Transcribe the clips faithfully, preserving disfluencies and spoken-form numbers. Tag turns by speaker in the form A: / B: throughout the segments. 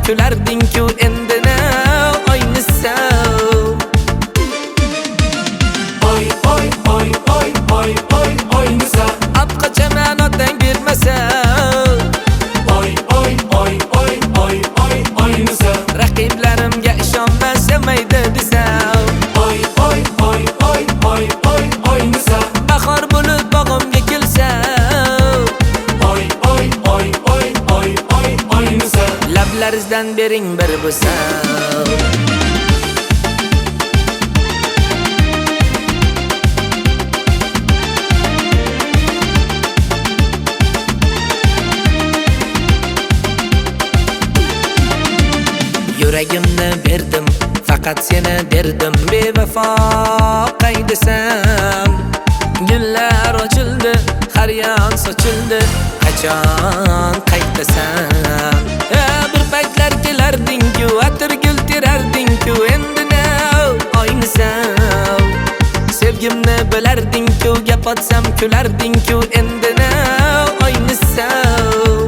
A: kularding-ku endi ne oynisa.
B: Oy oy oy oy oy oy oynisa.
A: Apqacha men otang bermasa.
B: Oy oy oy oy oy oy oynisa.
A: Raqiblarimga ishonmasa mayda desam.
B: Oy oy oy oy oy oy oynisa.
A: Bahor bo'lib bog'imga kelsa.
B: Oy oy oy oy oy oy oynisa.
A: Lablaringizdan bering bir bo'sam. Yuragimni berdim, faqat seni derdim bevafo qaydasam. Gullar ochildi, har yon sochildi, qachon qaytasan? Bir paytlar kelarding-ku, atirgul terarding-ku, endi ne oynasan? Sevgimni bilarding-ku, gap otsam kularding-ku, endi ne oynasan?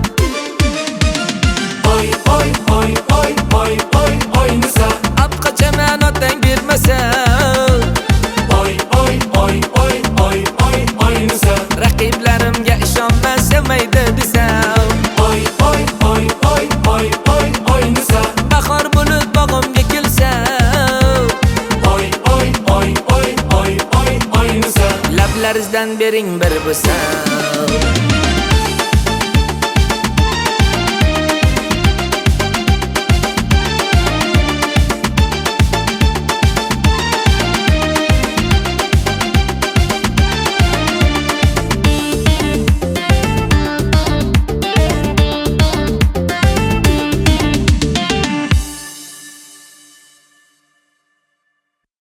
B: Oy oy oy oy oy oy oynisa.
A: Apqacha men otang bermasa.
B: Oy oy oy oy oy oy oynisa.
A: Raqiblarimga ishonmasa mayda desam.
B: Oy oy oy oy oy oy oynisa.
A: Bahor bo'lib bog'imga kelsa.
B: Oy oy oy oy oy oy oynisa.
A: Lablaringizdan bering bir bo'sam.